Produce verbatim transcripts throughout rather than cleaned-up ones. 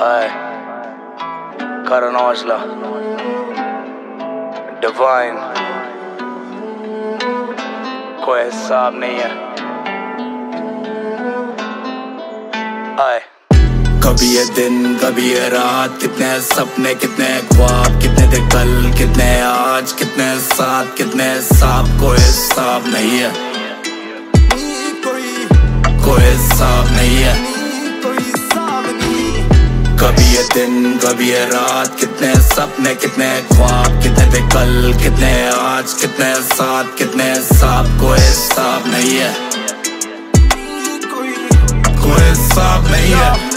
आए करण औजला डिवाइन कोई हिसाब नहीं है। आए कभी ये दिन कभी ये रात, कितने सपने कितने ख्वाब, कितने थे कल कितने आज, कितने साथ कितने साफ, कोई हिसाब नहीं है, कोई हिसाब नहीं है। कभी ये दिन कभी ये रात, कितने सपने कितने ख्वाब, कितने थे कल कितने आज, कितने साथ कितने साफ, कोई हिसाब नहीं है, कोई हिसाब नहीं है।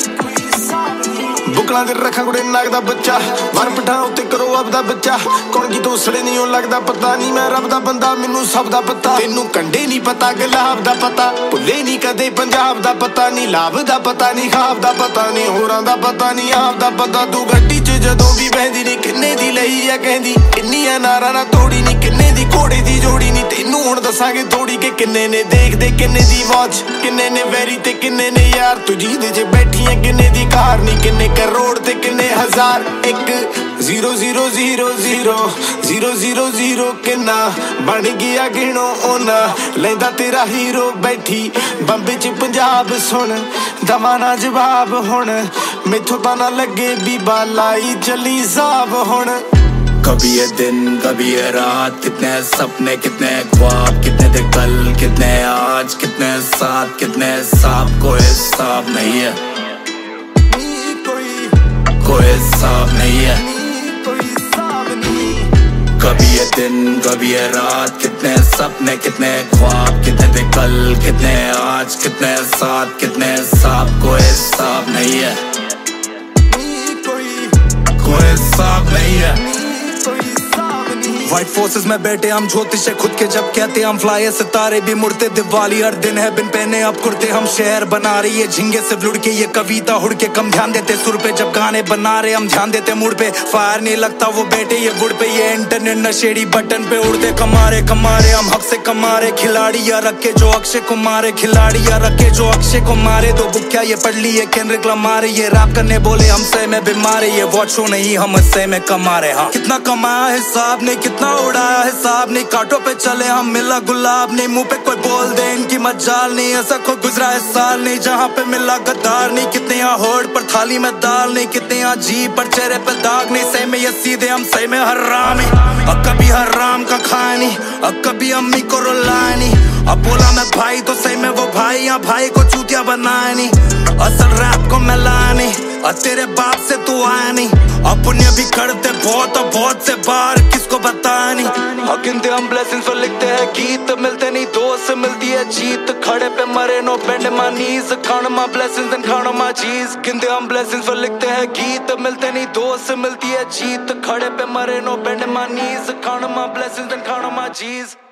बुकला दे रखा कुड़े नाग दा बच्चा, वर पठाओ ते करो अब दा बच्चा। कौन की दोसड़े नहीं हो लगदा पता नहीं, मैं रब दा बंदा मैनू सब दा पता। तेनू कंडे नहीं पता गुलाब दा पता, भुले नहीं कदे पंजाब दा पता नहीं, लाभ दा पता नहीं खाब दा पता नहीं, होरां दा पता नहीं आप दा पता। तू गड्डी च जदों भी बहदी नहीं किन्ने दी लई है कहंदी, किन्नी है नारा ना तोड़ी नहीं, किन्ने दी घोड़े दी जोड़ी नहीं। तेनू हुण दसांगे थोड़ी के किन्ने ने देखदे किन्ने दी वॉच, किन्ने ने वैरी ते किन्ने ने यार। तू जीदे च बैठी है किन्ने दी कार नहीं, किन्ने करोड़ ते किन्ने हजार। एक zero zero zero zero zero zero zero किन्ना बन गया गिनो ओना, लैंदा तेरा हीरो बैठी बंबे च पंजाब। सुन दवा ना जवाब हुण, मैथों तां ना लगे बीबा लाई चली साहब हुण। कभी ये दिन कभी ये रात, कितने सपने कितने ख्वाब, कितने थे कल कितने आज, कितने साथ कितने साफ, कोई हिसाब नहीं है, कोई हिसाब नहीं है। कभी ये दिन कभी ये रात, कितने सपने कितने ख्वाब, कितने थे कल कितने आज, कितने साथ कितने साफ, कोई हिसाब नहीं है, कोई हिसाब नहीं है। व्हाइट फोर्सेस में बैठे हम ज्योतिष है खुद के, जब कहते हम फ्लाई सितारे भी मुड़ते। दिवाली हर दिन है बिन पहने अब कुर्ते, हम शहर बना रही है झिंगे से लुढ़ के। ये कविता हुड़ के कम ध्यान देते सुर पे, जब गाने बना रहे हम ध्यान देते मूड पे। फायर नहीं लगता वो बैठे ये वुड पे, ये इंटरनेट नशेड़ी बटन पे उड़ते। कमारे कमारे हम हक से कमारे, खिलाड़ी या रखे जो अक्षय कुमार, खिलाड़ी या रखे जो अक्षय को मारे। दो बुक क्या ये पढ़ ली है केंद्रिक लमारे, ये रैप करने बोले हम सही में बीमारे। ये वॉच शो नहीं हम सही में कमारे। हाँ कितना कमाया हिसाब नहीं, कितना उड़ाया हिसाब नहीं, कांटों पे चले हम मिला गुलाब नहीं। मुंह पे कोई बोल दे इनकी मजाल नहीं, ऐसा कोई गुजरा है साल नहीं जहाँ पे मिला गद्दार नहीं। कितने यहाँ होड़ पर थाली में दाल नहीं, कितने यहाँ जी पर चेहरे पे दाग नहीं। सही में ये सीधे हम सही में हराम है, और कभी हराम का खाया नहीं, और कभी अम्मी को रुलाया नहीं। अब बोला मैं भाई तो सही में वो भाई, या भाई को चूतिया बनाया नहीं। असल रैप को मैं लाया नहीं, और तेरे बाप से तू आया नहीं। और पुण्य भी करते बहुत और बहुत से बार, किसको बताया नहीं। और गिनते हम ब्लेसिंग्स और लिखते हैं गीत, मिलते नहीं दोस्त मिलती है जीत। खड़े पे मरे no bend my knees, count my blessings and count my चीज। गिनते हम ब्लेसिंग्स और लिखते हैं गीत, मिलते नहीं दोस्त मिलती है जीत। खड़े पे मरे no bend my knees, count my blessings and count my चीज।